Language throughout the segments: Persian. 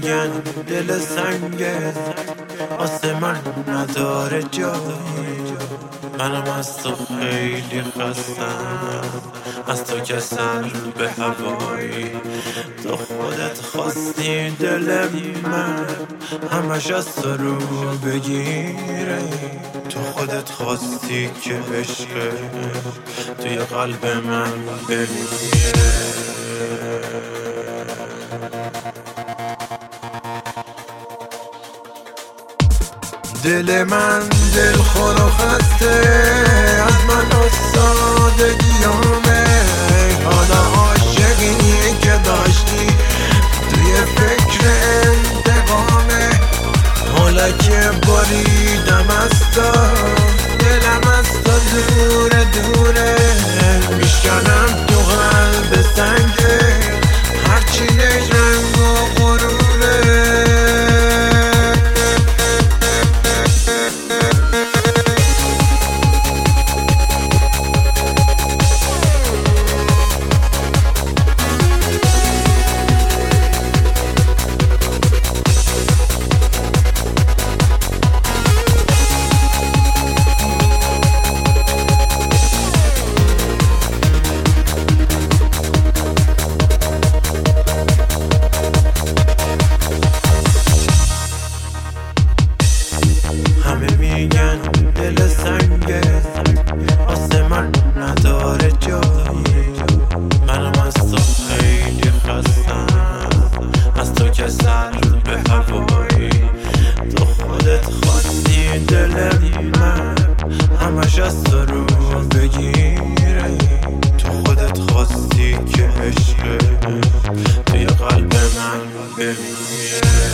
میگن دل سنگه واسه من نداره جایی. منم از تو خیلی خستم، از تو که سر به هوایی. تو خودت خواستی دل من همش از تو رو بگیره. تو خودت خواستی که عشق توی قلب من بمیره. دل من دلخور و خسته از من و سادگیامه. حالا عاشقی که داشتی توی فکر انتقامه. حالا که بریدم از تو دلم از تو دوره دوره. میشکنم تو قلب سنگه هرچی رنگ و غروره. همه میگن دل سنگه واسه من نداره جایی. منم از تو خیلی خستم، از تو که سر به هوایی. تو خودت خواستی دل من همش از تو رو بگیره. تو خودت خواستی که عشق توی قلب من بمیره.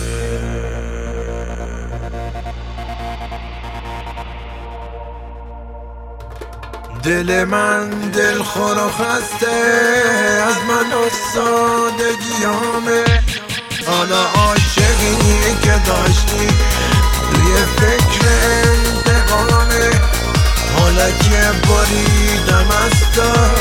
دل من دلخور و خسته از من و سادگیامه. حالا عاشقی که داشتی توی فکر انتقامه. حالا که بریدم از تو